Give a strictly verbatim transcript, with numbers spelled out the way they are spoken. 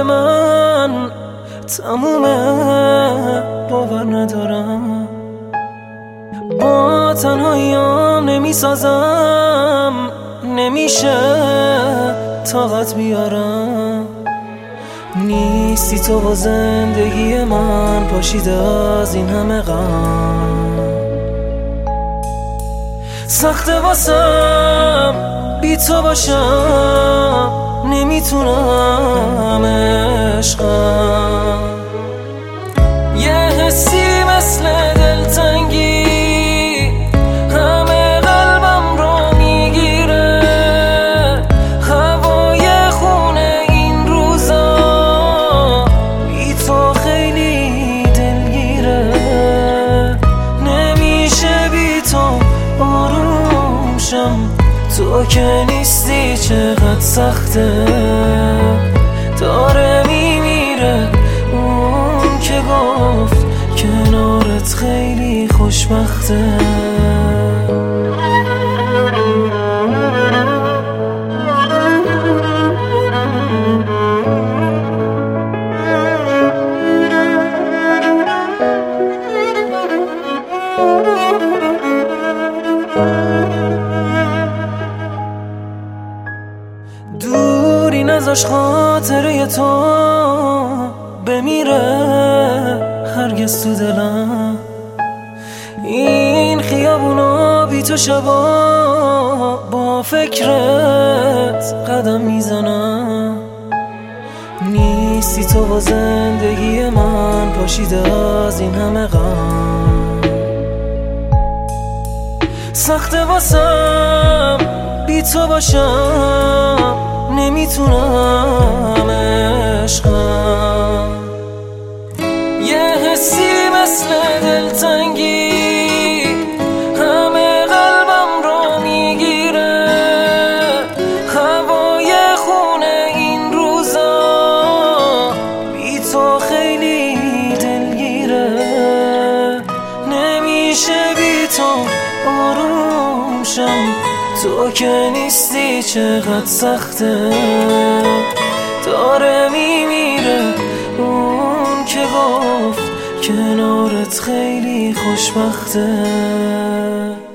کار من تمومه، باور ندارم با تنهاییام نمیسازم، نمیشه طاقت بیارم. نیستی تو با زندگی من، پاشیده از این همه غم. سخته واسم بی تو باشم، نمیتونم عشقم. یه حسی مثل دلتنگی همه قلبم رو میگیره، هوای خونه این روزا بی تو خیلی دلگیره. نمیشه بی تو آروم شم، تو که نیستی چقدر سخته. داره میمیره اون که گفت کنارت خیلی خوشبخته. دوری نذاش خاطره تو بمیره هرگز تو دلم. این خیابونا بی تو شبا با فکرت قدم میزنم. نیستی تو با زندگی من، پاشیده از این همه غم. سخته واسم بی تو باشم، نمیتونم عشقم. یه حسی مثل دلتنگی همه قلبم رو میگیره، هوای خونه این روزا بی تو خیلی دلگیره. نمیشه بی تو آروم شم، تو که نیستی چقدر سخته. داره میمیره اون که گفت کنارت خیلی خوشبخته.